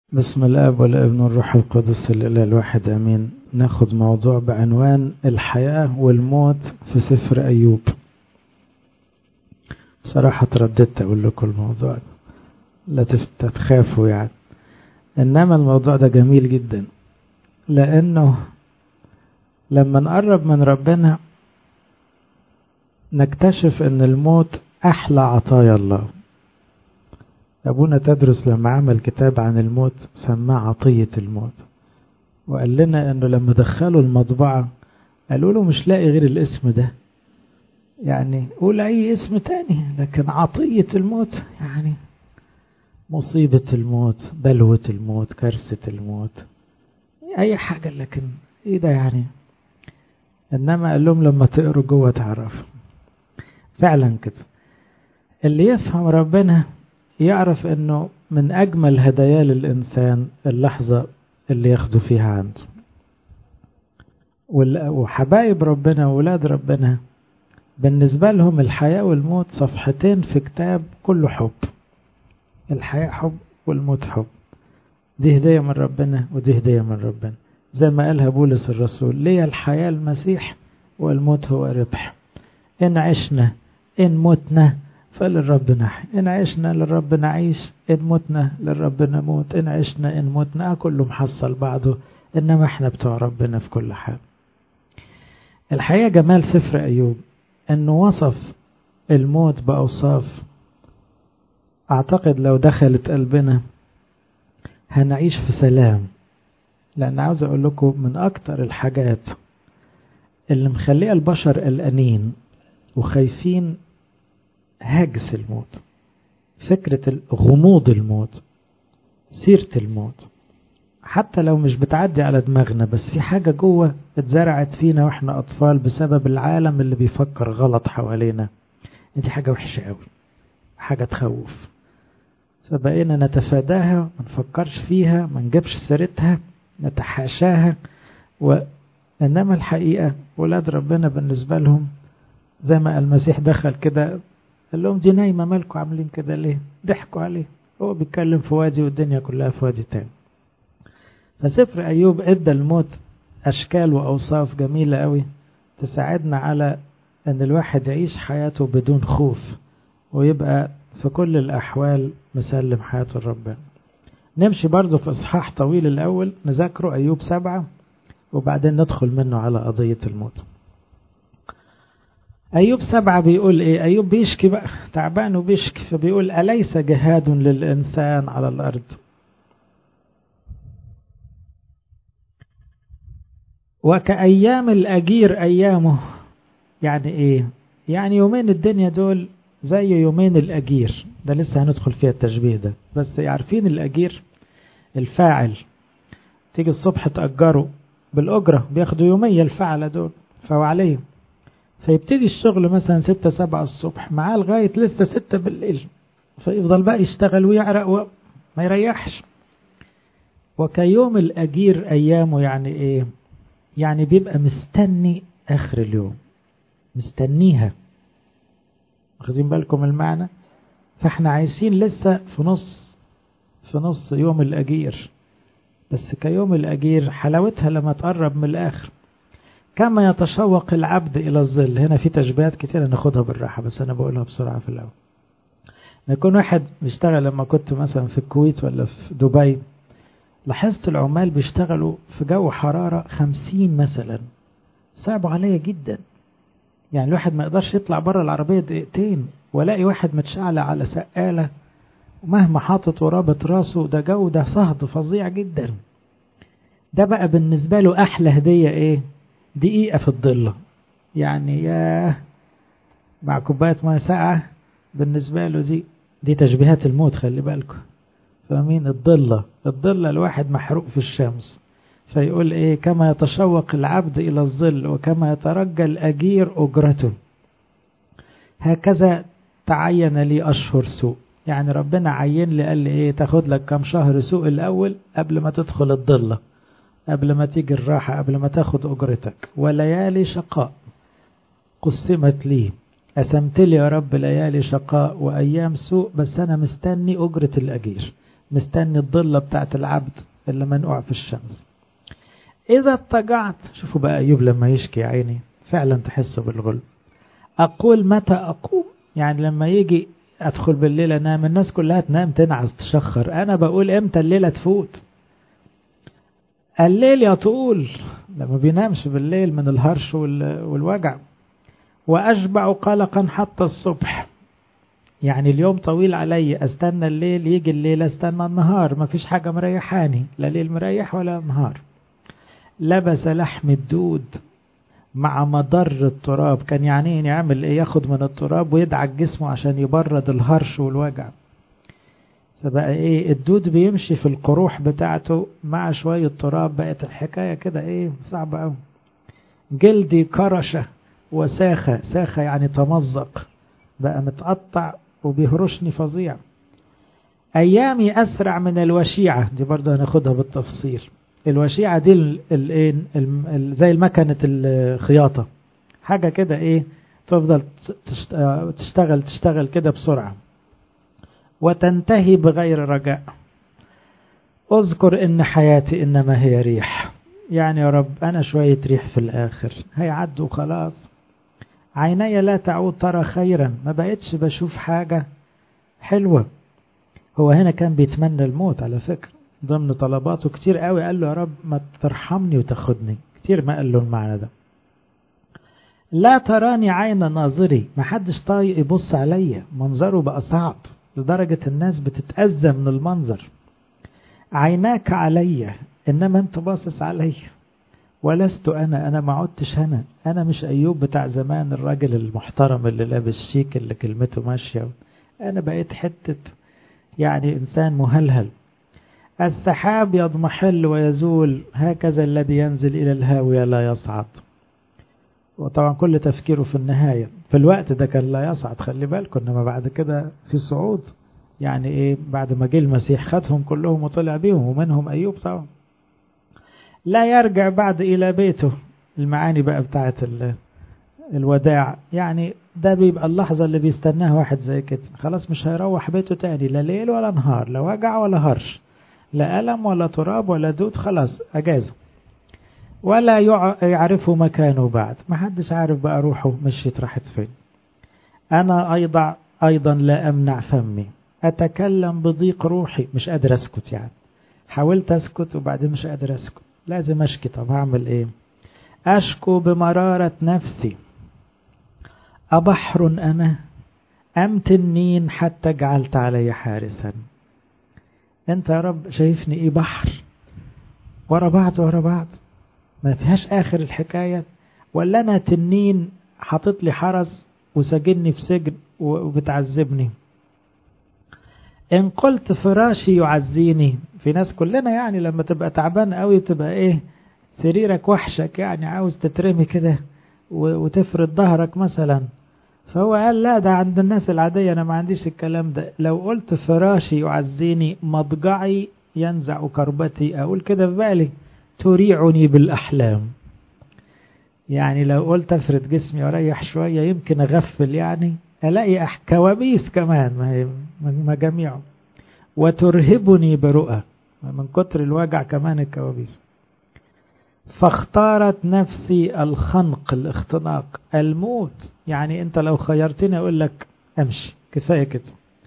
بسم الاب والابن والروح القدس الاله الواحد امين. ناخد موضوع بعنوان الحياة والموت في سفر ايوب. صراحة ترددت اقول لكم الموضوع لا تخافوا يعني، انما الموضوع ده جميل جدا، لانه لما نقرب من ربنا نكتشف ان الموت احلى عطايا الله. أبونا تدرس لما عمل كتاب عن الموت سماه عطية الموت، وقال لنا أنه لما دخلوا المطبعة قالوا له مش لاقي غير الاسم ده، يعني قول أي اسم تاني، لكن عطية الموت يعني مصيبة الموت، بلوة الموت، كارثة الموت، أي حاجة، لكن إيه ده يعني؟ إنما قال لهم لما تقروا جوه تعرفوا فعلا كده. اللي يفهم ربنا يعرف انه من اجمل هدايا للانسان اللحظة اللي ياخده فيها عنده. وحبايب ربنا وولاد ربنا بالنسبة لهم الحياة والموت صفحتين في كتاب كله حب. الحياة حب والموت حب، دي هدية من ربنا ودي هدية من ربنا. زي ما قالها بولس الرسول: ليه الحياة المسيح والموت هو ربح، إن عشنا إن متنا فللرب نحي، إن عشنا للرب نعيش، إن متنا للرب نموت، إن عشنا إن متنا، كله محصل بعضه، إنما إحنا بتوع ربنا في كل حال. الحقيقة جمال سفر أيوب إنه وصف الموت بأوصاف أعتقد لو دخلت قلبنا هنعيش في سلام. لأن عاوز أقول لكم من أكتر الحاجات اللي مخليه البشر قلقانين وخايفين هاجس الموت، فكرة غموض الموت، سيرة الموت، حتى لو مش بتعدي على دماغنا بس في حاجة جوه اتزرعت فينا واحنا أطفال بسبب العالم اللي بيفكر غلط حوالينا. دي حاجة وحشة قوي، حاجة تخوف، فبقينا نتفاداها، ما نفكرش فيها، ما نجيبش سيرتها، نتحاشاها. وإنما الحقيقة ولاد ربنا بالنسبة لهم زي ما المسيح دخل كده قال لهم دي نايمة، مالكوا عاملين كده ليه؟ ضحكوا عليه، هو بيتكلم في وادي والدنيا كلها في وادي تاني. فسفر أيوب ادى الموت أشكال وأوصاف جميلة قوي تساعدنا على أن الواحد يعيش حياته بدون خوف ويبقى في كل الأحوال مسلم حياته لربنا. نمشي برضو في إصحاح طويل الأول نذاكره أيوب 7 وبعدين ندخل منه على قضية الموت. أيوب 7 بيقول إيه؟ أيوب بيشكي بقى، تعبان وبيشكي، فبيقول: أليس جهاد للإنسان على الأرض؟ وكأيام الأجير أيامه. يعني إيه؟ يعني يومين الدنيا دول زي يومين الأجير. ده لسه هندخل فيها التشبيه ده، بس عارفين الأجير الفاعل، تيجي الصبح تأجره بالأجرة، بياخدوا يومية الفاعلة دول فهو عليه، فيبتدي الشغل مثلا 6-7 الصبح معاه لغاية لسه 6 بالليل، فيفضل بقى يشتغل ويعرق وما يريحش. وكيوم الأجير أيامه. يعني إيه؟ يعني بيبقى مستني آخر اليوم، مستنيها. واخدين بالكم المعنى؟ فاحنا عايشين لسه في نص يوم الأجير، بس كيوم الأجير حلاوتها لما تقرب من الآخر. كما يتشوق العبد إلى الظل. هنا في تشبيهات كتير ناخدها بالراحة بس أنا بقولها بسرعة في الأول. ما يكون واحد بيشتغل، لما كنت مثلا في الكويت ولا في دبي لاحظت العمال بيشتغلوا في جو حرارة 50 مثلا، صعبوا عليا جدا. يعني الواحد ما يقدرش يطلع بره العربية دقيقتين ولاقي واحد متشعلق على سقالة ومهما حاطط ورابط راسه، ده جو، ده صهد فظيع جدا. ده بقى بالنسبة له أحلى هدية إيه؟ دقيقة في الضلة، يعني يا مع كوباية ماء ساقعة. بالنسبة له دي تشبيهات الموت، خلي بالكم، فاهمين؟ الضلة الواحد محروق في الشمس، فيقول إيه؟ كما يتشوق العبد إلى الظل وكما يترجى الأجير أجرته، هكذا تعين لي أشهر سوء. يعني ربنا عين لي، قال لي إيه؟ تاخد لك كم شهر سوء الأول قبل ما تدخل الضلة، قبل ما تيجي الراحة، قبل ما تاخد أجرتك. وليالي شقاء قسمت لي، قسمت لي يا رب ليالي شقاء وأيام سوء، بس أنا مستني أجرة الأجير. مستني الضلة بتاعت العبد اللي منقوع في الشمس. إذا اضطجعت، شوفوا بقى أيوب لما يشكي يا عيني فعلا تحسوا بالغل. أقول متى أقوم، يعني لما يجي أدخل بالليل أنام، الناس كلها تنام تنعس تشخر، أنا بقول إمتى الليلة تفوت. الليل يطول، لما بينامش بالليل من الهرش والوجع. وأشبع قلقا حتى الصبح، يعني اليوم طويل علي، استنى الليل يجي الليل، استنى النهار، ما فيش حاجة مريحاني، لا ليل مريح ولا نهار. لبس لحم الدود مع مضر التراب، كان يعني يعمل ايه، ياخد من التراب ويدعك جسمه عشان يبرد الهرش والوجع. فبقى ايه، الدود بيمشي في القروح بتاعته مع شوية تراب، بقت الحكاية كده ايه صعبة قوي. جلدي كرشة وساخة، ساخة يعني تمزق، بقى متقطع وبيهرشني فظيع. أيامي أسرع من الوشيعة، دي برضه هناخدها بالتفصيل. الوشيعة دي زي المكنة الخياطة، حاجة كده ايه تفضل تشتغل كده بسرعة وتنتهي بغير رجاء. اذكر ان حياتي انما هي ريح، يعني يا رب انا شوية ريح في الاخر هيعدوا خلاص. عيني لا تعود ترى خيرا، ما بقتش بشوف حاجة حلوة. هو هنا كان بيتمنى الموت على فكرة، ضمن طلباته كتير قوي قال له يا رب ما ترحمني وتاخدني، كتير ما قال له المعنى ده. لا تراني عين ناظري، ما حدش طايق يبص عليا، منظره بقى صعب لدرجة الناس بتتأذى من المنظر. عيناك عليا انما انت باصص عليا، ولست انا ما عدتش انا مش ايوب بتاع زمان، الراجل المحترم اللي لابس شيك اللي كلمته ماشية، انا بقيت حتة يعني انسان مهلهل. السحاب يضمحل ويزول، هكذا الذي ينزل الى الهاوية لا يصعد. وطبعا كل تفكيره في النهاية، في الوقت ده كان لا يصعد، خلي بالكم، انما بعد كده في صعود. يعني ايه، بعد ما جه المسيح خدهم كلهم وطلع بيهم ومنهم ايوب طبعا. لا يرجع بعد الى بيته، المعاني بقى بتاعت الوداع، يعني ده بيبقى اللحظة اللي بيستناها واحد زي كده، خلاص مش هيروح بيته تاني، لا ليل ولا نهار، لا وجع ولا هرش، لا ألم ولا تراب ولا دود، خلاص أجازه. ولا يعرف مكانه بعد، ما حدش عارف بقى روحه مشيت راحت فين. أنا أيضا لا أمنع فمي، أتكلم بضيق روحي، مش قادر أسكت، يعني حاولت أسكت وبعدين مش قادر أسكت، لازم أشكي، طب هعمل إيه. أشكو بمرارة نفسي، أبحر أنا أم تنين حتى جعلت علي حارسا. أنت يا رب شايفني إيه، بحر ورا بعض ما فيهاش آخر الحكاية، ولا أنا تنين حاطط لي حرس وسجنني في سجن وبتعذبني. إن قلت فراشي يعزيني، في ناس كلنا يعني لما تبقى تعبان قوي تبقى إيه، سريرك وحشك، يعني عاوز تترمي كده وتفرد ظهرك مثلا. فهو قال لا، ده عند الناس العادية، أنا ما عنديش الكلام ده. لو قلت فراشي يعزيني، مضجعي ينزع كربتي، أقول كده في بالي، تريعني بالأحلام. يعني لو قلت أفرد جسمي وأريح شوية يمكن أغفل، يعني ألاقي كوابيس كمان، ما جميعه. وترهبني برؤى، من كتر الوجع كمان الكوابيس. فاختارت نفسي الخنق، الاختناق، الموت، يعني انت لو خيرتني اقول لك امشي كفاية كده.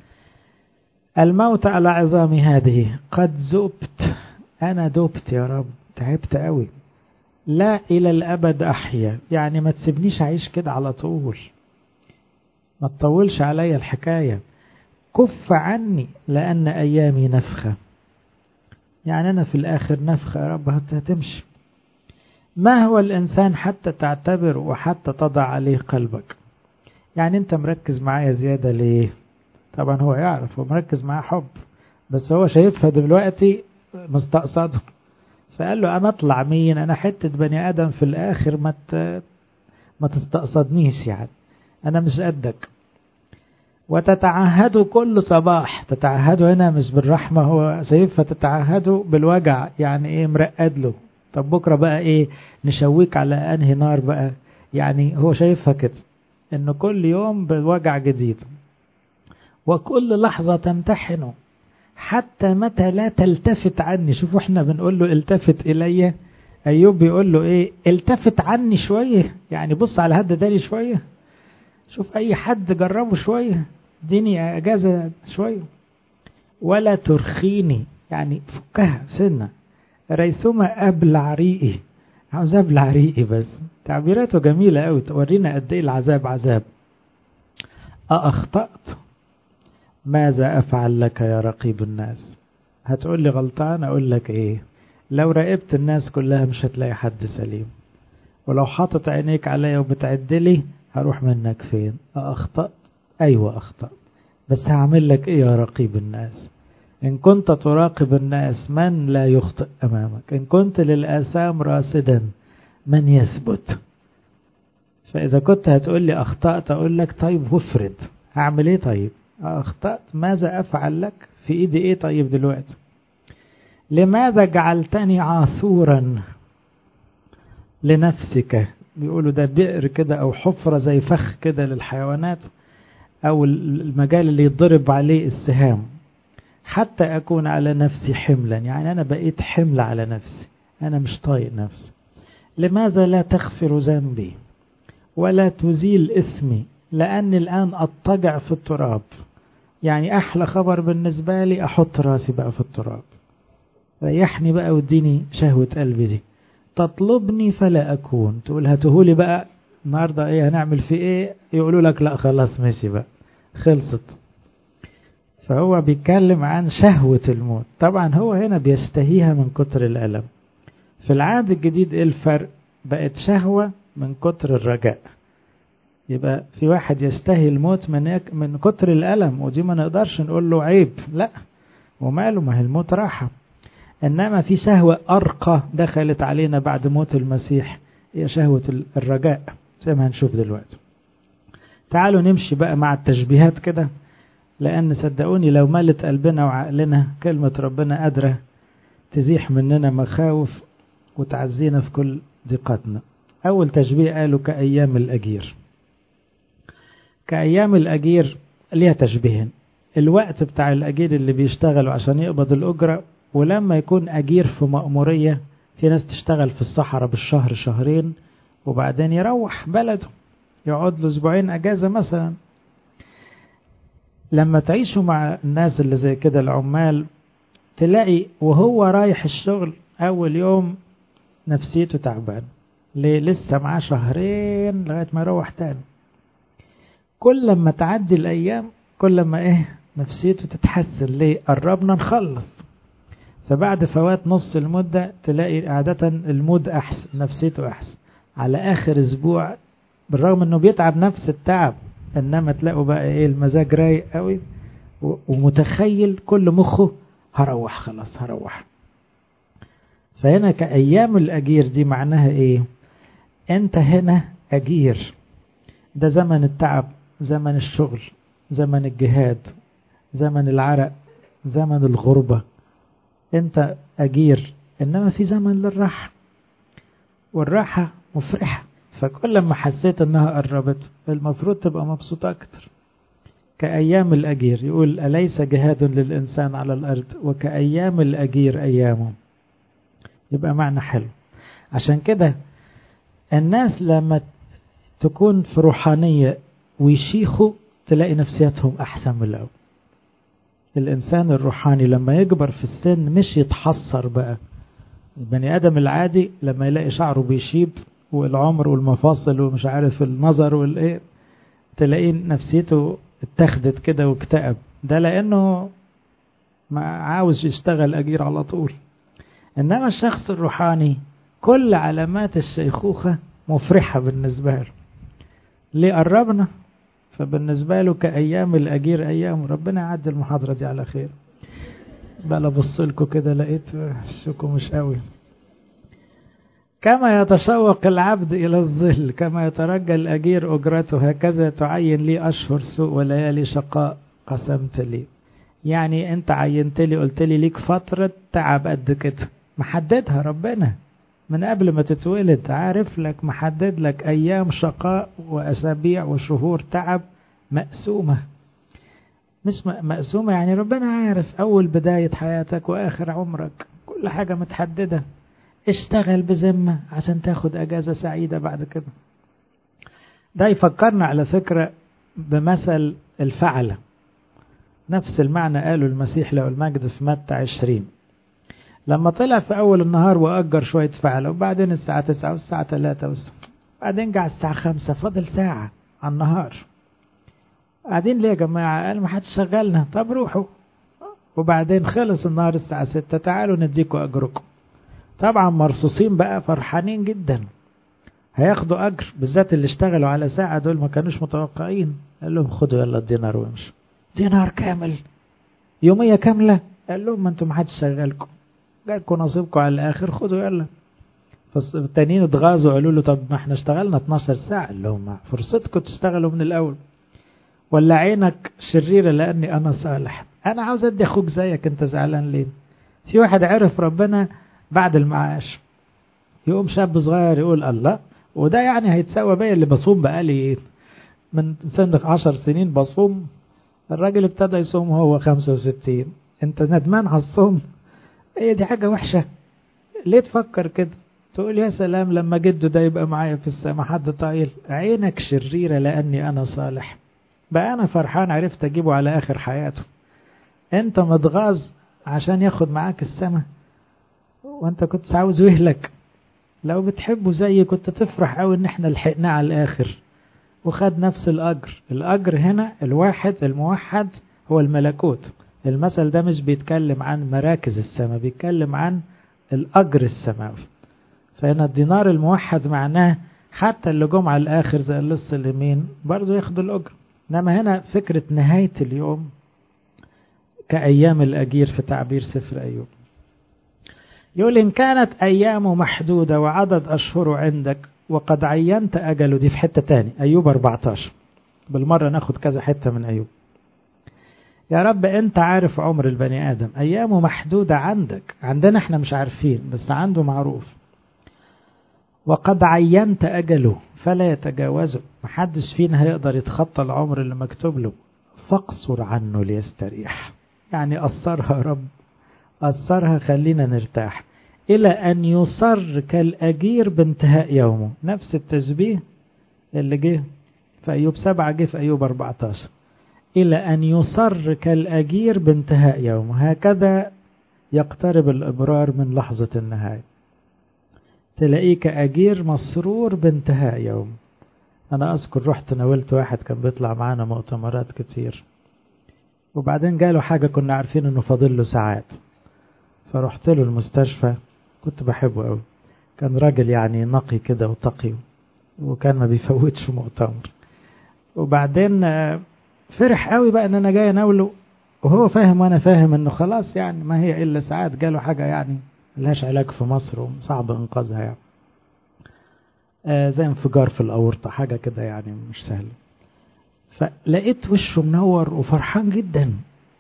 الموت على عظام هذه، قد ذبت، انا ذبت يا رب، تعبت قوي. لا الى الابد احيا، يعني ما تسيبنيش اعيش كده على طول، ما تطولش عليا الحكاية. كف عني لان ايامي نفخة، يعني انا في الاخر نفخة يا رب هتمشي. ما هو الإنسان حتى تعتبر وحتى تضع عليه قلبك، يعني أنت مركز معايا زيادة ليه؟ طبعا هو يعرف، هو مركز معاه حب، بس هو شايفها دلوقتي مستقصده، فقال له أنا أطلع مين، أنا حتة بني آدم في الآخر، ما تستقصدنيش، يعني أنا مش قدك. وتتعهد كل صباح، تتعهد هنا مش بالرحمة، هو شايفها تتعهد بالوجع، يعني إيه، مرقد له، طب بكرة بقى ايه، نشويك على انهي نار بقى، يعني هو شايفها كده، ان كل يوم بوجع جديد. وكل لحظة تمتحنه حتى متى لا تلتفت عني. شوفوا احنا بنقول له التفت إلي، أيوب بيقول له ايه؟ التفت عني شوية، يعني بص على هد داري شوية، شوف أي حد جربه شوية، اديني أجازة شوية. ولا ترخيني، يعني فكها سنة. ريثما أبلع ريقي، عاوز أبلع ريقي بس. تعبيراته جميلة قوي، تورينا قد ايه العذاب عذاب. أخطأت، ماذا أفعل لك يا رقيب الناس؟ هتقول لي غلطان، أقول لك إيه؟ لو راقبت الناس كلها مش هتلاقي حد سليم، ولو حاطط عينيك عليا وبتعدلي هروح منك فين؟ أخطأت، أيوة أخطأت، بس هعمل لك إيه يا رقيب الناس؟ إن كنت تراقب الناس من لا يخطئ أمامك، إن كنت للآثام راصدا من يثبت. فإذا كنت هتقول لي أخطأت، أقول لك طيب وافرض هعمل إيه؟ طيب أخطأت، ماذا أفعل لك؟ في إيدي إيه طيب دلوقتي؟ لماذا جعلتني عاثورا لنفسك؟ بيقولوا ده بئر كده أو حفرة زي فخ كده للحيوانات، أو المجال اللي يضرب عليه السهام، حتى أكون على نفسي حملا، يعني أنا بقيت حمل على نفسي، أنا مش طايق نفسي. لماذا لا تغفر ذنبي ولا تزيل إثمي، لأني الآن أضطجع في التراب. يعني أحلى خبر بالنسبة لي أحط راسي بقى في التراب، ريحني بقى واديني شهوة قلبي دي. تطلبني فلا أكون، تقول هاتهولي بقى النهاردة إيه، هنعمل في إيه؟ يقولوا لك لا خلاص ماشي بقى خلصت. فهو بيتكلم عن شهوة الموت. طبعا هو هنا بيستهيها من كتر الألم. في العهد الجديد إيه الفرق؟ بقت شهوة من كتر الرجاء. يبقى في واحد يستهي الموت من كتر الألم، ودي ما نقدرش نقول له عيب، لا وماله، ما هي الموت راحة. إنما في شهوة أرقى دخلت علينا بعد موت المسيح، هي شهوة الرجاء زي ما هنشوف دلوقتي. تعالوا نمشي بقى مع التشبيهات كده، لأن صدقوني لو ملت قلبنا وعقلنا كلمة ربنا قادرة تزيح مننا مخاوف وتعزينا في كل ضيقاتنا. أول تشبيه قالوا كأيام الأجير. كأيام الأجير ليها تشبيهين: الوقت بتاع الأجير اللي بيشتغلوا عشان يقبض الأجرة، ولما يكون أجير في مأمورية، في ناس تشتغل في الصحراء بالشهر شهرين وبعدين يروح بلده يقعد له أسبوعين أجازة مثلا. لما تعيشوا مع الناس اللي زي كده العمال، تلاقي وهو رايح الشغل أول يوم نفسيته تعبان، ليه؟ لسه معاه شهرين لغاية ما يروح تاني. كل لما تعدي الأيام كل لما نفسيته تتحسن، ليه؟ قربنا نخلص. فبعد فوات نص المدة تلاقي عادة المود أحسن، نفسيته أحسن. على آخر أسبوع بالرغم أنه بيتعب نفس التعب، إنما تلاقوا بقى المزاج رايق قوي ومتخيل كل مخه هروح خلاص هروح. فهنا كأيام الأجير دي معناها إيه؟ أنت هنا أجير، ده زمن التعب، زمن الشغل، زمن الجهاد، زمن العرق، زمن الغربة، أنت أجير. إنما في زمن للراحة، والراحة مفرحة. فكل ما حسيت أنها قربت المفروض تبقى مبسوط أكتر. كأيام الأجير، يقول أليس جهاد للإنسان على الأرض وكأيام الأجير أيامه. يبقى معنى حلو. عشان كده الناس لما تكون في روحانية ويشيخوا تلاقي نفسياتهم أحسن من الأول. الإنسان الروحاني لما يكبر في السن مش يتحصر بقى. البني آدم العادي لما يلاقي شعره بيشيب والعمر والمفاصل ومش عارف النظر تلاقي نفسيته اتخذت كده واكتئب، ده لأنه ما عاوز يشتغل أجير على طول. إنما الشخص الروحاني كل علامات الشيخوخة مفرحة بالنسبة له، ليه؟ قربنا. فبالنسبة له كأيام الأجير أيام. ربنا يعدي المحاضرة دي على خير. بقى بصلكوا كده لقيت الشكو مش قوي. كما يتشوق العبد إلى الظل كما يترجى الأجير أجرته، هكذا تعين لي أشهر سوء وليالي شقاء قسمت لي. يعني أنت عينت لي، قلت لي ليك فترة تعب قد كده، محددها ربنا من قبل ما تتولد، عارف لك محدد لك أيام شقاء وأسابيع وشهور تعب مقسومة. مش مقسومة، يعني ربنا عارف أول بداية حياتك وآخر عمرك، كل حاجة متحددة. اشتغل بذمة عشان تاخد أجازة سعيدة بعد كده. ده يفكرنا على فكرة بمثل الفعلة، نفس المعنى قاله المسيح له المجد في متى 20، لما طلع في أول النهار وأجر شوية فعلة، وبعدين الساعة 9 والساعة 3 بعدين جاء الساعة 5، فاضل ساعة على النهار. قاعدين ليه يا جماعة؟ قال ما حدش شغلنا. طب روحوا. وبعدين خلص النهار الساعة 6، تعالوا نديكوا أجركم. طبعا مرصوصين بقى فرحانين جدا، هياخدوا أجر، بالذات اللي اشتغلوا على ساعة دول ما كانوش متوقعين. قال لهم خدوا يلا الدينار وامشوا. دينار كامل، يومية كاملة. قال لهم ما انتم ما حدش شغلكم، جايكم نصيبكم على الآخر، خدوا يلا. فالتانيين اتغاظوا قالوا له طب ما احنا اشتغلنا 12 ساعة. قال لهم فرصتكم تشتغلوا من الأول. ولا عينك شريرة لأني أنا صالح. أنا عاوز أدي أخوك زيك، أنت زعلان ليه؟ في واحد عرف ربنا بعد المعاش، يقوم شاب صغير يقول الله، وده يعني هيتساوى بيا اللي بصوم بقالي من سنة 10 سنين بصوم. الراجل ابتدى يصوم وهو 65. أنت ندمان على الصوم؟ ايه دي حاجة وحشة؟ ليه تفكر كده؟ تقول يا سلام لما جده ده يبقى معايا في السماء. حد طايل؟ عينك شريرة لأني أنا صالح. بقى أنا فرحان عرفت أجيبه على آخر حياته، أنت متغاظ عشان ياخد معاك السماء، وأنت كنت عاوز يهلك. لو بتحبه زي كنت تفرح أوي إن احنا لحقناه على الآخر وخد نفس الأجر. الأجر هنا الواحد الموحد هو الملكوت. المثل ده مش بيتكلم عن مراكز السماء، بيتكلم عن الأجر السماوي. فهنا الدينار الموحد معناه حتى اللي جم على الآخر زي اللص اليمين برضو ياخدوا الأجر. إنما هنا فكرة نهاية اليوم كأيام الأجير في تعبير سفر أيوب. يقول إن كانت أيامه محدودة وعدد أشهره عندك وقد عينت أجله. دي في حتة تاني أيوب 14، بالمرة ناخد كذا حتة من أيوب. يا رب أنت عارف عمر البني آدم، أيامه محدودة عندك، عندنا احنا مش عارفين بس عنده معروف. وقد عينت أجله فلا يتجاوزه، محدش فينا هيقدر يتخطى العمر اللي مكتوب له. فاقصر عنه ليستريح، يعني قصرها يا رب، قصرها خلينا نرتاح. إلى أن يصر كالأجير بانتهاء يومه. نفس التشبيه اللي جه في أيوب 7 جه في أيوب 14. إلى أن يصر كالأجير بانتهاء يومه، هكذا يقترب الإبرار من لحظة النهاية. تلاقيه كأجير مسرور بانتهاء يوم. أنا أذكر رحت ناولت واحد كان بيطلع معانا مؤتمرات كتير، وبعدين جاله حاجة كنا عارفين أنه فاضل له ساعات، فرحت له المستشفى. كنت بحبه أوي، كان راجل يعني نقي كده وتقي، وكان ما بيفوتش مؤتمر. وبعدين فرح قوي بقى ان انا جاي اناوله، وهو فاهم وانا فاهم انه خلاص يعني ما هي الا ساعات. جاله حاجة يعني ملهاش علاج في مصر وصعب انقاذها يعني، زي انفجار في الاورطة، حاجة كده يعني مش سهلة. فلقيت وشه منور وفرحان جدا،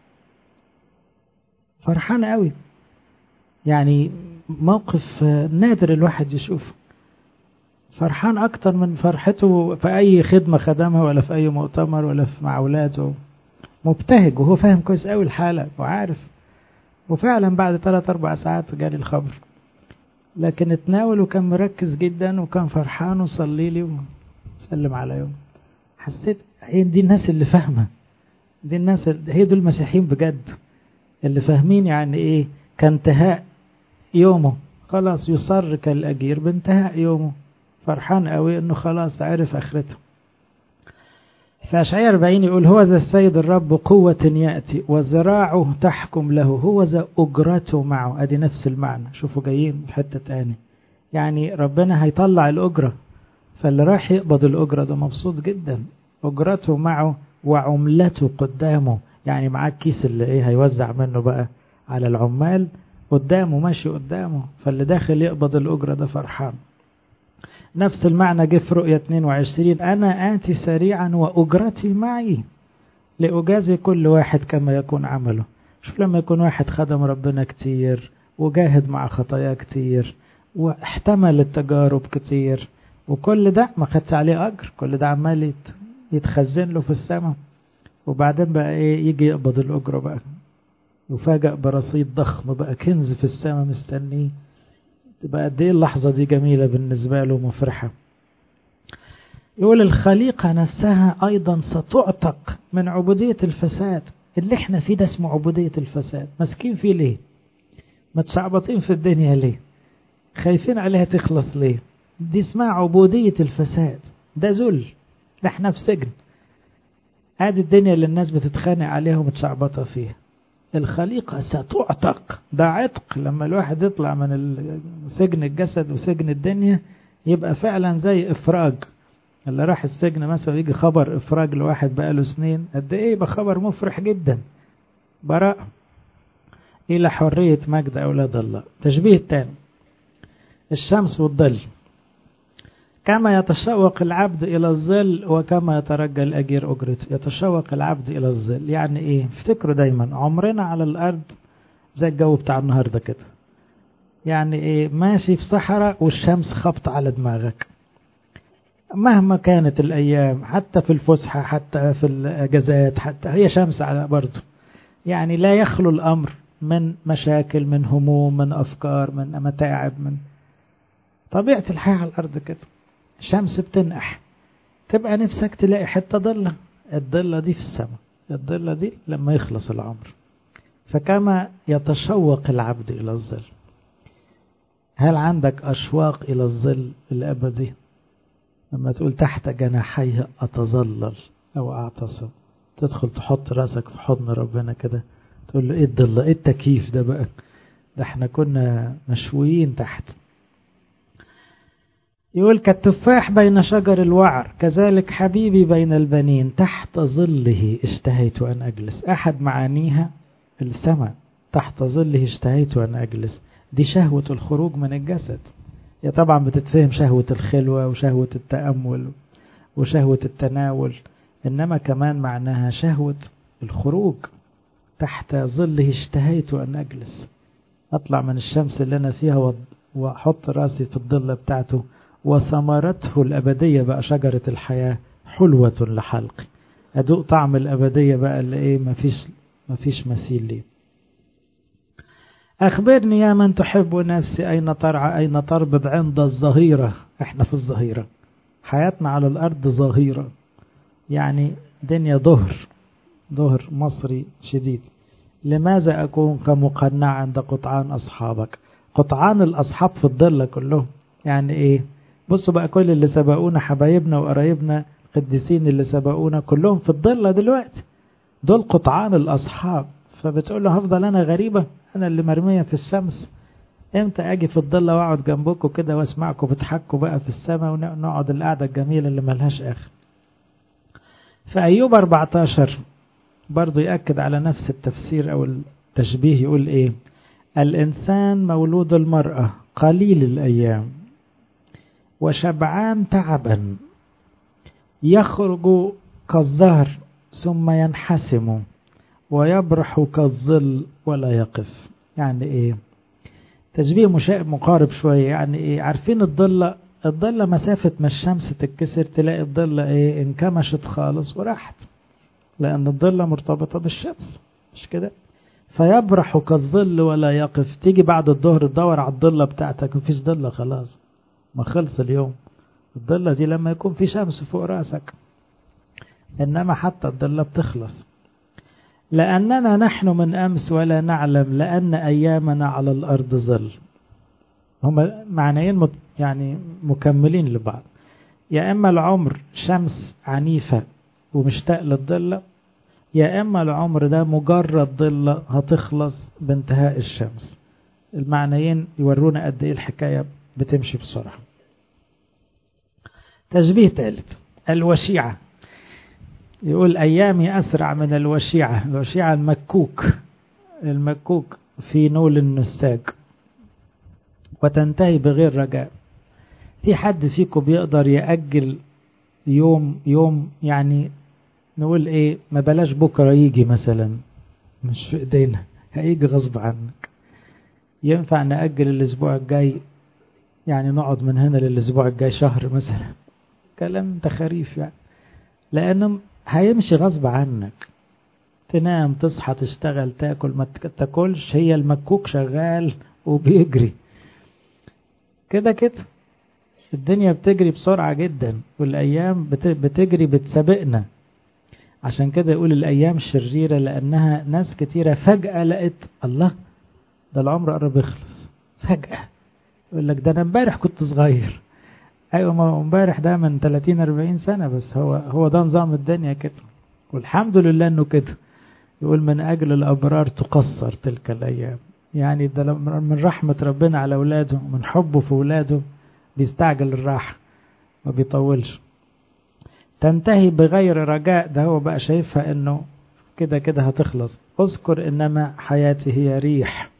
فرحان قوي، يعني موقف نادر الواحد يشوفه. فرحان اكتر من فرحته في اي خدمة خدمها ولا في اي مؤتمر ولا في مع اولاده. مبتهج وهو فاهم كويس قوي الحالة وعارف. وفعلا بعد 3-4 ساعات جالي الخبر، لكن اتناول وكان مركز جدا وكان فرحان وصلي لي وسلم على يوم. حسيت هي دي الناس اللي فاهمة، دي الناس هي دول المسيحيين بجد اللي فاهمين يعني ايه كانتهاء يومه. خلاص يصر كالأجير بانتهاء يومه، فرحان قوي انه خلاص عرف اخرته. في أشعياء 40 يقول هو ذا السيد الرب قوة يأتي وذراعه تحكم له، هو ذا أجرته معه. ادي نفس المعنى، شوفوا جايين في حتة تاني، يعني ربنا هيطلع الأجرة، فاللي راح يقبض الأجرة ده مبسوط جدا. أجرته معه وعملته قدامه، يعني معاه الكيس اللي ايه هيوزع منه بقى على العمال قدامه، ماشي قدامه، فاللي داخل يقبض الأجرة ده فرحان. نفس المعنى جه في رؤية 22 أنا آتي سريعا وأجرتي معي لأجازي كل واحد كما يكون عمله. شوف لما يكون واحد خدم ربنا كتير وجاهد مع خطايا كتير واحتمل التجارب كتير، وكل ده ما خدش عليه أجر، كل ده عمال يتخزن له في السماء، وبعدين بقى ايه يجي يقبض الأجرة بقى، يفاجأ برصيد ضخم بقى، كنز في السماء مستنيه. تبقى قد ايه اللحظة دي جميلة بالنسبة له، مفرحة. يقول الخليقة نفسها أيضا ستعتق من عبودية الفساد. اللي احنا فيه ده اسمه عبودية الفساد، مسكين فيه ليه؟ متشعبطين في الدنيا ليه؟ خايفين عليها تخلص ليه؟ دي اسمها عبودية الفساد، ده ذل، ده احنا في سجن. هذه الدنيا اللي الناس بتتخانق عليها ومتشعبطة فيها. الخليقة ستعتق، ده عتق. لما الواحد يطلع من سجن الجسد وسجن الدنيا يبقى فعلا زي إفراج. اللي راح السجن مثلا يجي خبر إفراج لواحد بقاله سنين، قد ايه يبقى خبر مفرح جدا، براء إلى حرية مجد أولاد الله. تشبيه الثاني الشمس والظل. كما يتشوق العبد إلى الظل وكما يترجى الأجير أجرته. يتشوق العبد إلى الظل يعني إيه؟ افتكروا دايما عمرنا على الأرض زي الجو بتاع النهاردة كده، يعني إيه؟ ماشي في صحراء والشمس خبط على دماغك مهما كانت الأيام، حتى في الفسحة حتى في الأجازات، حتى هي شمس على برضه. يعني لا يخلو الأمر من مشاكل، من هموم، من أفكار، من متاعب، من طبيعة الحياة على الأرض كده. الشمس بتنقح، تبقى نفسك تلاقي حتة ضلة، الضلة دي في السماء، الضلة دي لما يخلص العمر. فكما يتشوق العبد إلى الظل. هل عندك أشواق إلى الظل الأبدي؟ لما تقول تحت جناحيه أتظلل أو أعتصم، تدخل تحط راسك في حضن ربنا كده، تقول له إيه الضلة، إيه التكييف ده بقى، ده احنا كنا مشويين تحت. يقول كالتفاح بين شجر الوعر كذلك حبيبي بين البنين تحت ظله اشتهيت أن أجلس. أحد معانيها السماء، تحت ظله اشتهيت أن أجلس. دي شهوة الخروج من الجسد. هي طبعا بتتفهم شهوة الخلوة وشهوة التأمل وشهوة التناول، إنما كمان معناها شهوة الخروج. تحت ظله اشتهيت أن أجلس، أطلع من الشمس اللي أنا فيها وأحط راسي في الظل بتاعته. وثمرته الأبدية بقى شجرة الحياة حلوة لحلقي، أدوق طعم الأبدية بقى اللي إيه مفيش مثيل ليه. أخبرني يا من تحب نفسي أين ترعى أين تربض عند الظهيرة. إحنا في الظهيرة، حياتنا على الأرض ظهيرة، يعني دنيا ظهر مصري شديد. لماذا أكون كمقنع عند قطعان أصحابك؟ قطعان الأصحاب في الظل كلهم. يعني إيه؟ بصوا بقى كل اللي سبقونا حبايبنا وقرايبنا القديسين اللي سبقونا كلهم في الظل دلوقتي، دول قطعان الأصحاب. فبتقول له هفضل أنا غريبة، أنا اللي مرمية في الشمس، امتى أجي في الظل وأقعد جنبكم كده واسمعكم بتحكوا بقى في السماء ونقعد القعدة الجميلة اللي ملهاش آخر. فأيوب 14 برضو يأكد على نفس التفسير أو التشبيه. يقول إيه؟ الإنسان مولود المرأة قليل الأيام وشبعان تعبا، يخرج كالزهر ثم ينحسم ويبرح كالظل ولا يقف. يعني إيه؟ تشبيه مقارب شوية. يعني إيه؟ عارفين الضلة مسافة ما الشمس تتكسر تلاقي الضلة إيه انكمشت خالص وراحت، لأن الضلة مرتبطة بالشمس، مش كده؟ فيبرح كالظل ولا يقف. تيجي بعد الظهر تدور على الضلة بتاعتك، مفيش ضلة، خلاص ما خلص اليوم. الضلة دي لما يكون في شمس فوق راسك، إنما حتى الضلة بتخلص. لأننا نحن من أمس ولا نعلم، لأن أيامنا على الأرض ظل. هما معنيين يعني مكملين لبعض. يا إما العمر شمس عنيفة ومشتاق للضلة، يا إما العمر ده مجرد ضلة هتخلص بانتهاء الشمس. المعنيين يورونا قد إيه الحكاية بتمشي بسرعة. تشبيه ثالث الوشيعة. يقول أيامي أسرع من الوشيعة. الوشيعة المكوك في نول النساج وتنتهي بغير رجاء. في حد فيكم بيقدر يأجل يوم يعني نقول إيه ما بلاش بكرة يجي مثلا، مش في إيدينا، هيجي غصب عنك. ينفع نأجل الأسبوع الجاي، يعني نقعد من هنا للأسبوع الجاي شهر مثلا؟ كلام تخريف يعني، لأنه هيمشي غصب عنك. تنام تصحى تشتغل تاكل ما تاكلش، هي المكوك شغال وبيجري كده كده. الدنيا بتجري بسرعة جدا، والأيام بتجري بتسابقنا. عشان كده يقول الأيام شريرة، لأنها ناس كتيرة فجأة لقيت الله ده العمر قرب يخلص فجأة. يقول لك ده أنا امبارح كنت صغير. أيوة، ما امبارح ده من 30-40 سنة، بس هو ده نظام الدنيا كده، والحمد لله إنه كده. يقول من أجل الأبرار تقصر تلك الأيام. يعني ده من رحمة ربنا على أولاده، من حبه في أولاده بيستعجل الراحة ما بيطولش. تنتهي بغير رجاء، ده هو بقى شايفها انه كده كده هتخلص. اذكر انما حياتي هي ريح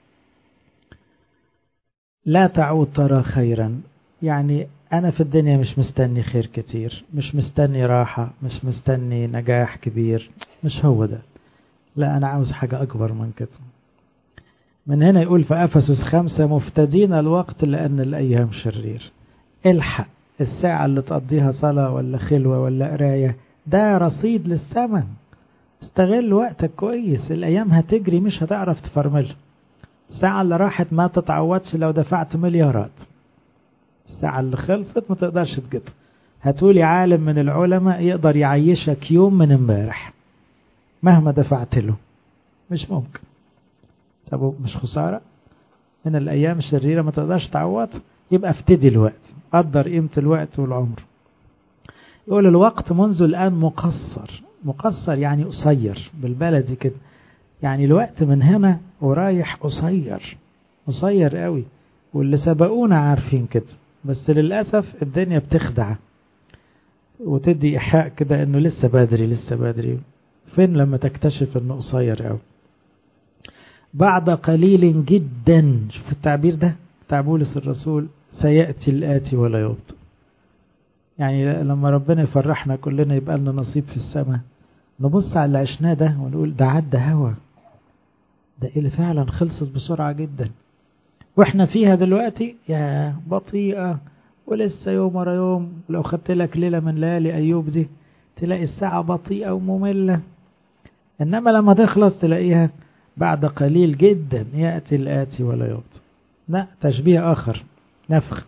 لا تعود ترى خيرا. يعني انا في الدنيا مش مستني خير كتير، مش مستني راحة، مش مستني نجاح كبير، مش هو ده. لا، انا عاوز حاجة اكبر من كده. من هنا يقول في أفسس 5 مفتدين الوقت لأن الأيام شرير. الحق الساعة اللي تقضيها صلاة ولا خلوة ولا قراية، ده رصيد للثمن. استغل وقتك كويس، الأيام هتجري مش هتعرف تفرملها. الساعة اللي راحت ما تتعوضش لو دفعت مليارات. الساعة اللي خلصت ما تقدرش تجيبها. هتقولي عالم من العلماء يقدر يعيشك يوم من امبارح مهما دفعت له؟ مش ممكن. طب مش خسارة؟ من الأيام الشريرة ما تقدرش تعوض، يبقى افتدي الوقت، قدر قيمة الوقت والعمر. يقول الوقت منذ الآن مقصر. مقصر يعني قصير بالبلدي كده، يعني الوقت من هنا ورايح قصير، قصير قوي. واللي سبقونا عارفين كده، بس للأسف الدنيا بتخدع وتدي إيحاء كده إنه لسه بدري لسه بدري. فين لما تكتشف إنه قصير قوي؟ بعد قليل جدا، شوف التعبير ده بتاع بولس الرسول، سيأتي الآتي ولا يبطئ. يعني لما ربنا يفرحنا كلنا يبقى لنا نصيب في السماء، نبص على اللي عشناه ده ونقول ده عدى هوا، ده إيه اللي فعلا خلصت بسرعة جدا. واحنا فيها دلوقتي يا بطيئة، ولسه يوم ورا يوم. لو خدت لك ليلة من ليالي أيوب دي تلاقي الساعة بطيئة ومملة، إنما لما تخلص تلاقيها بعد قليل جدا يأتي الآتي ولا يبطئ. لا، تشبيه آخر، نفخ.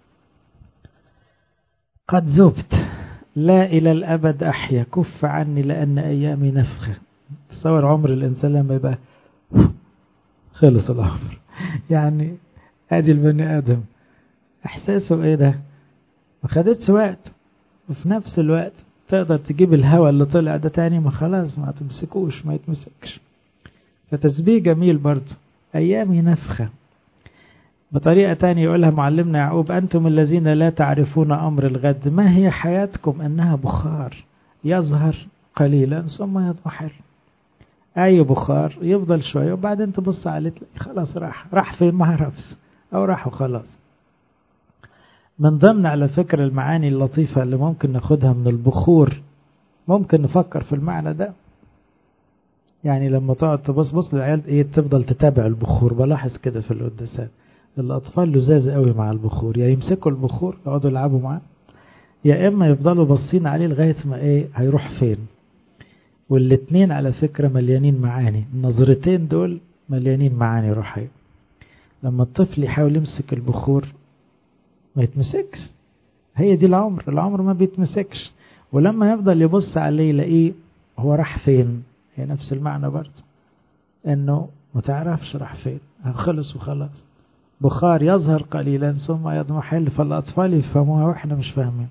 قد ذبت لا إلى الأبد أحيا، كف عني لأن أيامي نفخة. تصور عمر الإنسان لما يبقى خلص العمر. يعني ادي البني آدم احساسه ايه ده؟ ما خدتش وقت، وفي نفس الوقت تقدر تجيب الهوى اللي طلع ده تاني، ما خلاص ما تمسكوش ما يتمسكش. فتسبيه جميل برضه، ايامي نفخة. بطريقة تانية يقولها معلمنا يعقوب، أنتم الذين لا تعرفون أمر الغد، ما هي حياتكم أنها بخار يظهر قليلا ثم يضمحل. أي بخار يفضل شوية وبعدين تبص عليه تلاقي خلاص راح فين ما عرفش، أو راح وخلاص. من ضمن على فكرة المعاني اللطيفة اللي ممكن ناخدها من البخور، ممكن نفكر في المعنى ده. يعني لما تقعد تبص للعيال ايه، تفضل تتابع البخور. بلاحظ كده في القداسات الأطفال لزاز قوي مع البخور، يا يمسكوا البخور يقعدوا يلعبوا معاه، يا إما يفضلوا باصين عليه لغاية ما ايه هيروح فين. والاتنين على فكرة مليانين معاني، النظرتين دول مليانين معاني روحية. لما الطفل يحاول يمسك البخور ما يتمسكش، هي دي العمر ما بيتمسكش. ولما يفضل يبص عليه يلاقيه هو راح فين، هي نفس المعنى برضه، انه ما تعرفش راح فين، خلص وخلاص. بخار يظهر قليلا ثم يضمحل، فالأطفال يفهموها واحنا مش فاهمين.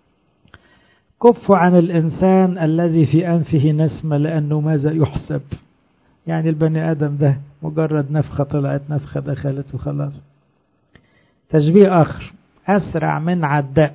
كف عن الإنسان الذي في أنفه نسمة لأنه ماذا يحسب. يعني البني آدم ده مجرد نفخة طلعت، نفخة دخلت وخلاص. تشبيه آخر، أسرع من عداء.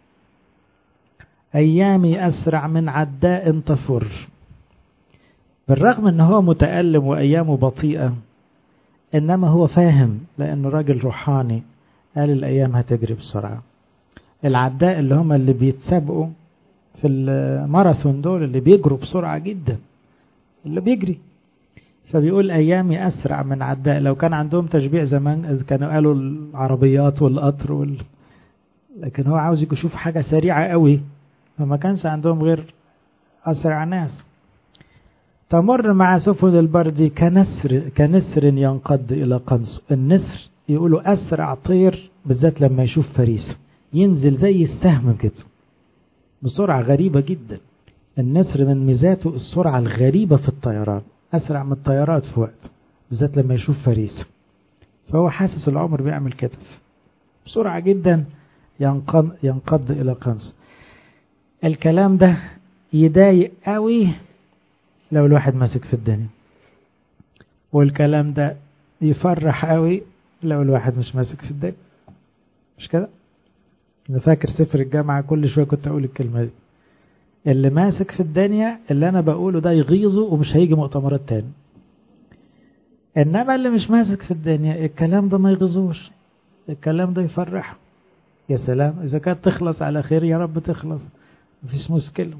أيامي أسرع من عداء تفر. بالرغم أنه هو متألم وأيامه بطيئة، إنما هو فاهم لأنه راجل روحاني، قال الأيام هتجري بسرعة. العداء اللي هم اللي بيتسابقوا في الماراثون دول، اللي بيجروا بسرعة جدا، اللي بيجري. فبيقول أيامي أسرع من عداء. لو كان عندهم تشبيه زمان كانوا قالوا العربيات والقطر لكن هو عاوز يشوف حاجة سريعة قوي، فما كانش عندهم غير أسرع ناس. تمر مع سفن البرد كنسر ينقض إلى قنص. النسر يقولوا أسرع طير، بالذات لما يشوف فريسة ينزل زي السهم كده بسرعة غريبة جدا. النسر من ميزاته السرعة الغريبة في الطيران، أسرع من الطيارات في وقت، بالذات لما يشوف فريسة. فهو حاسس العمر بيعمل كده بسرعة جدا، ينقض إلى قنص. الكلام ده يضايق قوي لو الواحد ماسك في الدنيا، والكلام ده يفرح قوي لو الواحد مش ماسك في الدنيا. مش كده؟ أنا فاكر سفر الجامعة كل شوية كنت أقول الكلمة دي، اللي ماسك في الدنيا اللي أنا بقوله ده يغيظه ومش هيجي مؤتمرات تاني. إنما اللي مش ماسك في الدنيا الكلام ده ما يغيظوش، الكلام ده يفرحه. يا سلام إذا كانت تخلص على خير يا رب تخلص، مفيش مشكلة.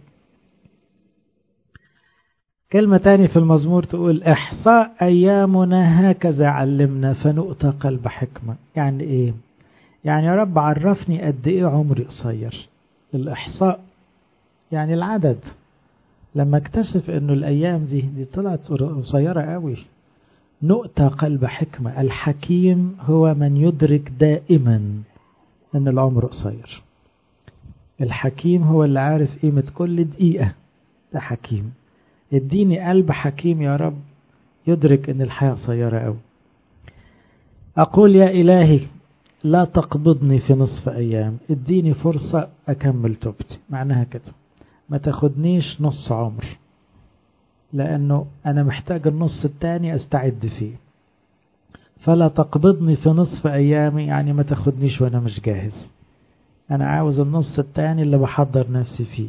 كلمة تاني في المزمور تقول إحصاء أيامنا هكذا علمنا فنؤتى قلب حكمة. يعني إيه؟ يعني يا رب عرفني قد إيه عمري قصير. الإحصاء يعني العدد. لما اكتشف إنه الأيام دي طلعت قصيرة قوي. نؤتى قلب حكمة. الحكيم هو من يدرك دائما إن العمر قصير. الحكيم هو اللي عارف قيمة كل دقيقة. ده حكيم. اديني قلب حكيم يا رب يدرك ان الحياة قصيرة أوي. أقول يا إلهي لا تقبضني في نصف أيام، اديني فرصة أكمل توبتي. معناها كده ما تاخدنيش نص عمر، لأنه أنا محتاج النص التاني أستعد فيه. فلا تقبضني في نصف أيامي يعني ما تاخدنيش وأنا مش جاهز، أنا عاوز النص التاني اللي بحضر نفسي فيه.